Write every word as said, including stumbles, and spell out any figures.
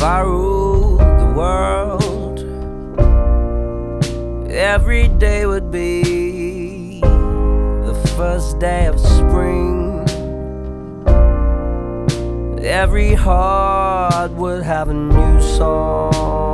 I ruled the world, every day would be the first day of spring. Every heart would have a new song.